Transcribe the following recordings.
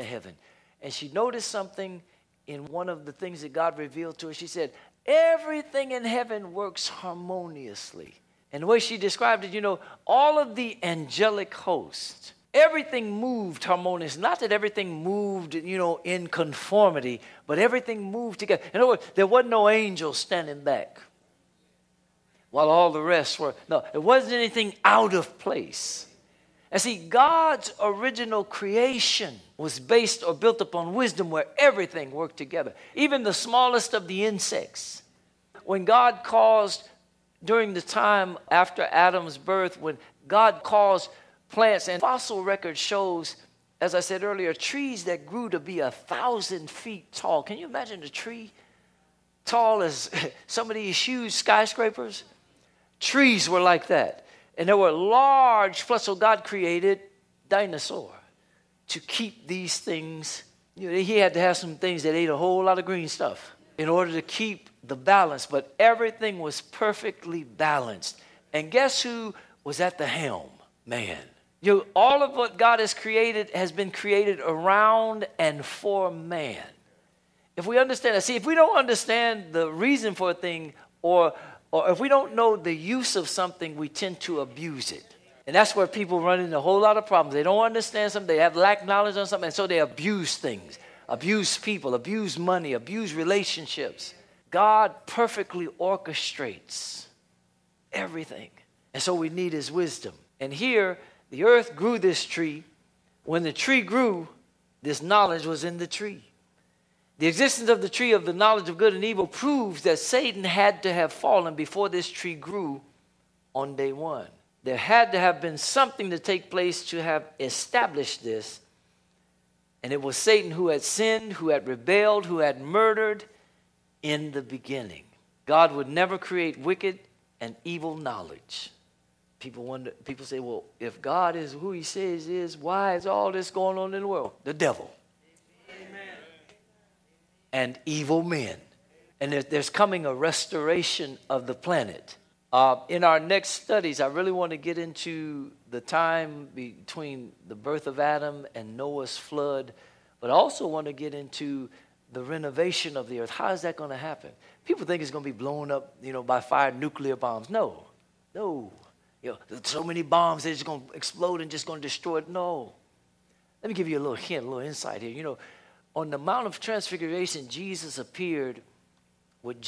heaven. And she noticed something in one of the things that God revealed to her. She said, everything in heaven works harmoniously. And the way she described it, all of the angelic hosts, everything moved harmonious. Not that everything moved, in conformity, but everything moved together. In other words, there wasn't no angel standing back while all the rest were. No, it wasn't anything out of place. And see, God's original creation was based or built upon wisdom where everything worked together. Even the smallest of the insects. When God caused, during the time after Adam's birth, when God caused plants, and fossil record shows, as I said earlier, trees that grew to be 1,000 feet tall. Can you imagine a tree tall as some of these huge skyscrapers? Trees were like that. And there were large, so God created dinosaur to keep these things. He had to have some things that ate a whole lot of green stuff in order to keep the balance. But everything was perfectly balanced. And guess who was at the helm? Man. All of what God has created has been created around and for man. If we understand that, see, if we don't understand the reason for a thing, or if we don't know the use of something, we tend to abuse it. And that's where people run into a whole lot of problems. They don't understand something. They have lack knowledge on something, and so they abuse things, abuse people, abuse money, abuse relationships. God perfectly orchestrates everything. And so we need his wisdom. And here, the earth grew this tree. When the tree grew, this knowledge was in the tree. The existence of the tree of the knowledge of good and evil proves that Satan had to have fallen before this tree grew on day one. There had to have been something to take place to have established this. And it was Satan who had sinned, who had rebelled, who had murdered in the beginning. God would never create wicked and evil knowledge. People say, well, if God is who he says he is, why is all this going on in the world? The devil. And evil men. And there's coming a restoration of the planet. In our next studies, I really want to get into the time between the birth of Adam and Noah's flood, but I also want to get into the renovation of the earth. How is that going to happen? People think it's going to be blown up, by fire, nuclear bombs. No. So many bombs that it's going to explode and just going to destroy it. No. Let me give you a little hint, a little insight here. On the Mount of Transfiguration, Jesus appeared with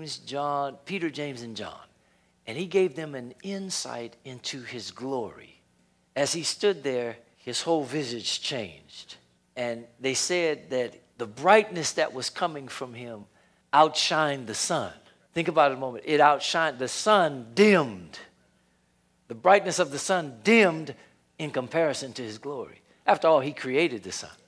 Peter, James, and John. And he gave them an insight into his glory. As he stood there, his whole visage changed. And they said that the brightness that was coming from him outshined the sun. Think about it a moment. It outshined. The sun dimmed. The brightness of the sun dimmed in comparison to his glory. After all, he created the sun.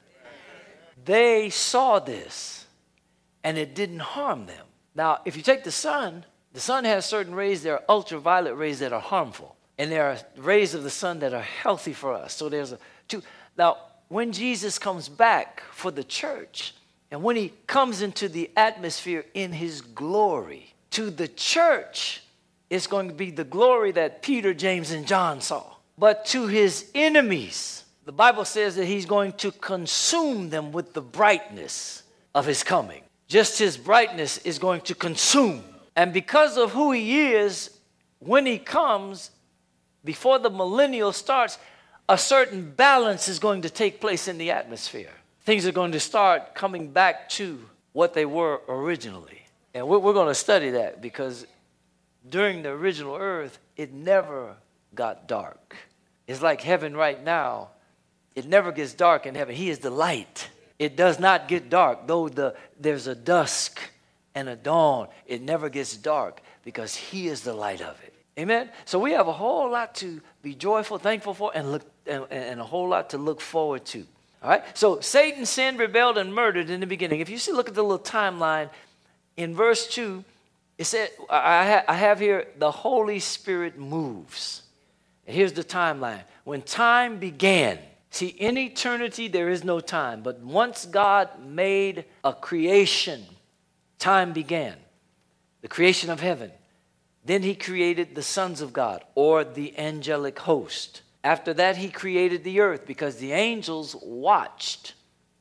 They saw this, and it didn't harm them. Now, if you take the sun has certain rays. There are ultraviolet rays that are harmful, and there are rays of the sun that are healthy for us. So there's two. Now, when Jesus comes back for the church, and when he comes into the atmosphere in his glory, to the church, it's going to be the glory that Peter, James, and John saw. But to his enemies, the Bible says that he's going to consume them with the brightness of his coming. Just his brightness is going to consume. And because of who he is, when he comes, before the millennial starts, a certain balance is going to take place in the atmosphere. Things are going to start coming back to what they were originally. And we're going to study that, because during the original earth, it never got dark. It's like heaven right now. It never gets dark in heaven. He is the light. It does not get dark. Though there's a dusk and a dawn, it never gets dark, because he is the light of it. Amen? So we have a whole lot to be joyful, thankful for, and a whole lot to look forward to. All right? So Satan sinned, rebelled, and murdered in the beginning. If you look at the little timeline, in verse 2, it said, I have here, the Holy Spirit moves. And here's the timeline. When time began, see, in eternity, there is no time. But once God made a creation, time began. The creation of heaven. Then he created the sons of God, or the angelic host. After that, he created the earth, because the angels watched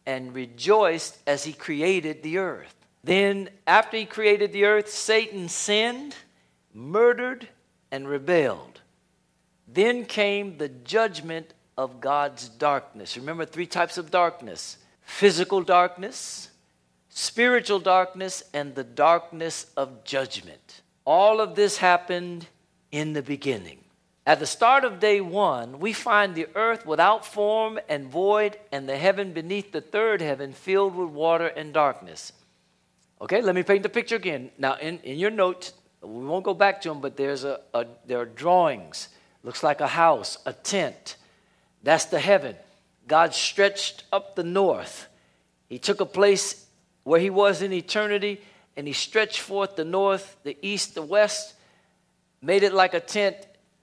and rejoiced as he created the earth. Then, after he created the earth, Satan sinned, murdered, and rebelled. Then came the judgment of God's darkness. Remember, 3 types of darkness: physical darkness, spiritual darkness, and the darkness of judgment. All of this happened in the beginning. At the start of day 1, we find the earth without form and void, and the heaven beneath the third heaven filled with water and darkness. Okay, let me paint the picture again. Now, in your notes, we won't go back to them, but there are drawings. Looks like a house, a tent. That's the heaven. God stretched up the north. He took a place where he was in eternity, and he stretched forth the north, the east, the west, made it like a tent,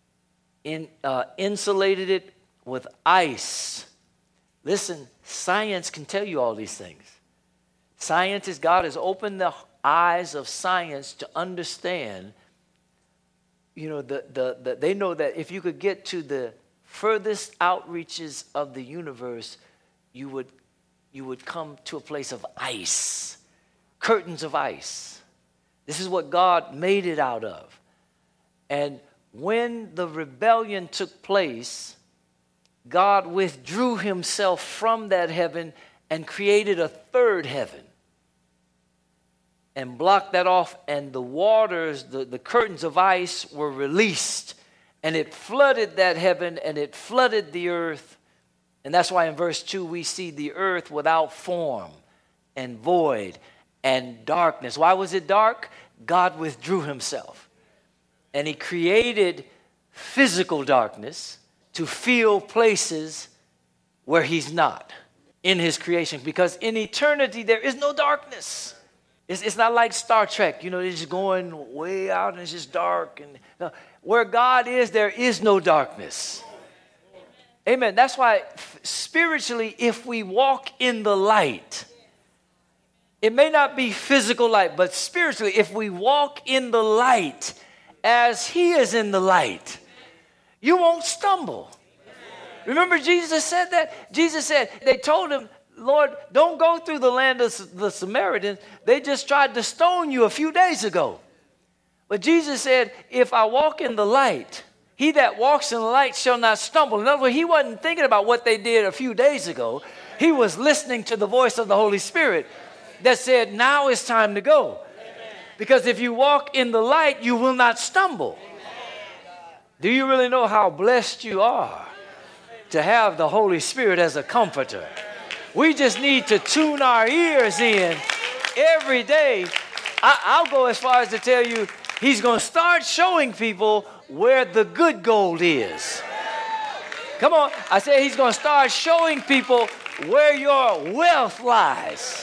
insulated it with ice. Listen, science can tell you all these things. God has opened the eyes of science to understand. You know, they know that if you could get to the furthest outreaches of the universe, you would come to a place of ice, curtains of ice. This is what God made it out of. And when the rebellion took place, God withdrew himself from that heaven and created a third heaven and blocked that off, and the waters, the curtains of ice were released, and it flooded that heaven, and it flooded the earth. And that's why in verse 2 we see the earth without form and void and darkness. Why was it dark? God withdrew himself, and he created physical darkness to fill places where he's not in his creation, because in eternity there is no darkness. It's not like Star Trek, you know, it's just going way out and it's just dark. And no, where God is, there is no darkness. Amen. That's why spiritually, if we walk in the light, it may not be physical light, but spiritually, if we walk in the light as he is in the light, you won't stumble. Remember Jesus said that? Jesus said, they told him, Lord, don't go through the land of the Samaritans. They just tried to stone you a few days ago. But Jesus said, if I walk in the light, he that walks in the light shall not stumble. In other words, he wasn't thinking about what they did a few days ago. He was listening to the voice of the Holy Spirit that said, now it's time to go. Because if you walk in the light, you will not stumble. Do you really know how blessed you are to have the Holy Spirit as a comforter? We just need to tune our ears in every day. I'll go as far as to tell you, he's going to start showing people where the good gold is. Come on. I say he's going to start showing people where your wealth lies.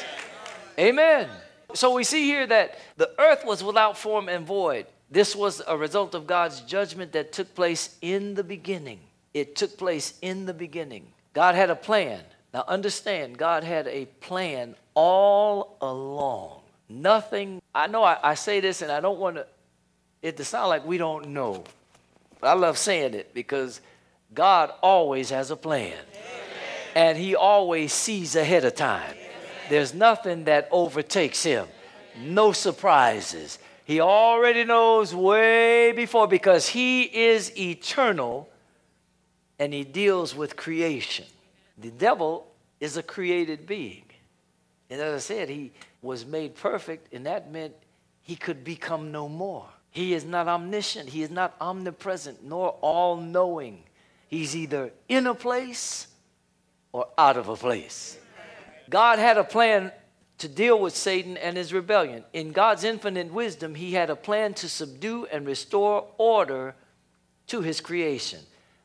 Amen. So we see here that the earth was without form and void. This was a result of God's judgment that took place in the beginning. It took place in the beginning. God had a plan. Now understand, God had a plan all along. Nothing, I know I say this and I don't want it to sound like we don't know. But I love saying it because God always has a plan. Amen. And he always sees ahead of time. Amen. There's nothing that overtakes him. No surprises. He already knows way before because he is eternal and he deals with creation. The devil is a created being. And as I said, he was made perfect, and that meant he could become no more. He is not omniscient. He is not omnipresent, nor all-knowing. He's either in a place or out of a place. God had a plan to deal with Satan and his rebellion. In God's infinite wisdom, he had a plan to subdue and restore order to his creation.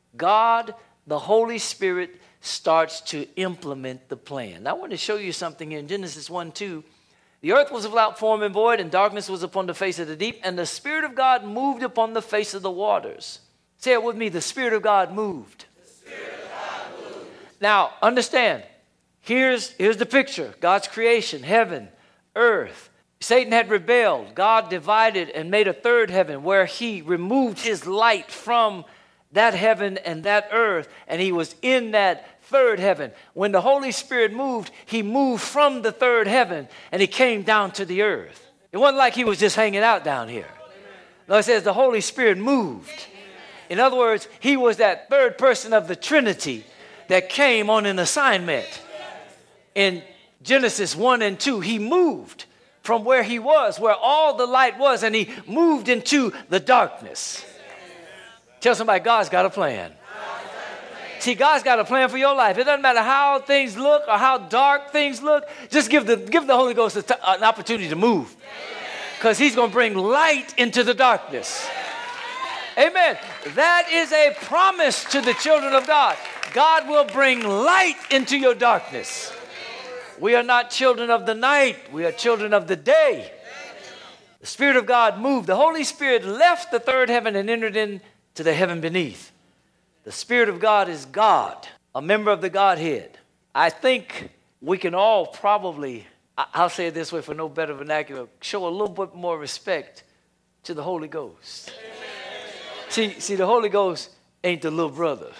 God, the Holy Spirit, starts to implement the plan. Now, I want to show you something in Genesis 1:2. The earth was without form and void, and darkness was upon the face of the deep, and the Spirit of God moved upon the face of the waters. Say it with me, the Spirit of God moved. The Spirit of God moved. Now, understand, here's the picture. God's creation, heaven, earth. Satan had rebelled. God divided and made a third heaven where he removed his light from that heaven and that earth, and he was in that third heaven. When the Holy Spirit moved, he moved from the third heaven and he came down to the earth. It wasn't like he was just hanging out down here. No, it says the Holy Spirit moved. In other words, he was that third person of the Trinity that came on an assignment. In Genesis 1 and 2, he moved from where he was, where all the light was, and he moved into the darkness. Tell somebody, God's got a plan. See, God's got a plan for your life. It doesn't matter how things look or how dark things look. Just give the Holy Ghost an opportunity to move. Because he's going to bring light into the darkness. Amen. That is a promise to the children of God. God will bring light into your darkness. We are not children of the night. We are children of the day. The Spirit of God moved. The Holy Spirit left the third heaven and entered into the heaven beneath. The Spirit of God is God, a member of the Godhead. I think we can all probably, I'll say it this way for no better vernacular, show a little bit more respect to the Holy Ghost. See, the Holy Ghost ain't the little brother.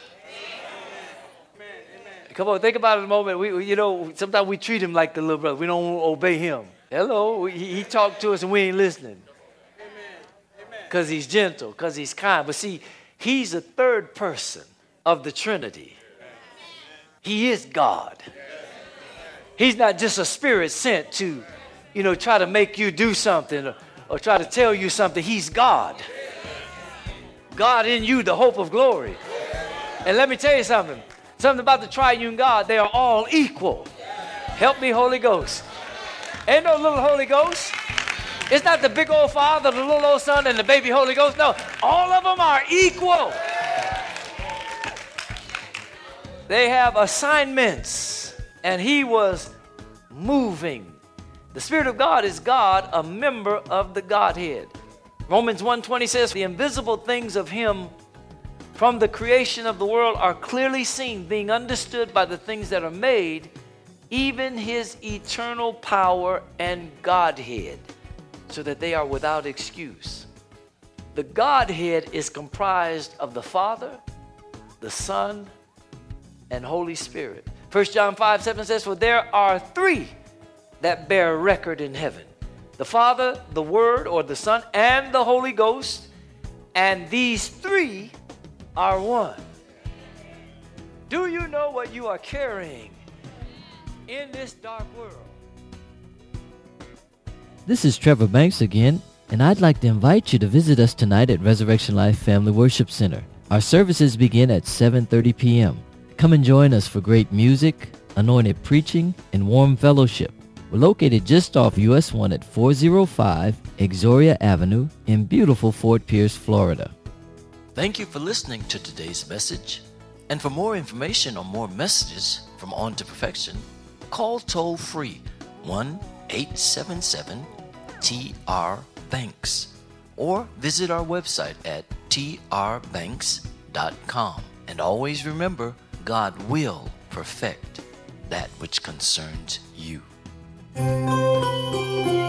Come on, think about it a moment. Sometimes we treat him like the little brother. We don't obey him. Hello, he talked to us and we ain't listening. Because he's gentle, because he's kind. But see, he's a third person of the Trinity. He is God. He's not just a spirit sent to, try to make you do something or try to tell you something. He's God. God in you, the hope of glory. And let me tell you something about the triune God. They are all equal. Help me, Holy Ghost. Ain't no little Holy Ghost. It's not the big old Father, the little old Son, and the baby Holy Ghost. No, all of them are equal. They have assignments, and he was moving. The Spirit of God is God, a member of the Godhead. Romans 1:20 says, the invisible things of him from the creation of the world are clearly seen, being understood by the things that are made, even his eternal power and Godhead, so that they are without excuse. The Godhead is comprised of the Father, the Son, and Holy Spirit. 1 John 5:7 says, for there are three that bear record in heaven: the Father, the Word or the Son, and the Holy Ghost. And these three are one. Do you know what you are carrying in this dark world? This is Trevor Banks again, and I'd like to invite you to visit us tonight at Resurrection Life Family Worship Center. Our services begin at 7:30 p.m. Come and join us for great music, anointed preaching, and warm fellowship. We're located just off US 1 at 405 Exoria Avenue in beautiful Fort Pierce, Florida. Thank you for listening to today's message. And for more information on more messages from On to Perfection, call toll free 1-877-TR-BANKS or visit our website at trbanks.com. And always remember, God will perfect that which concerns you.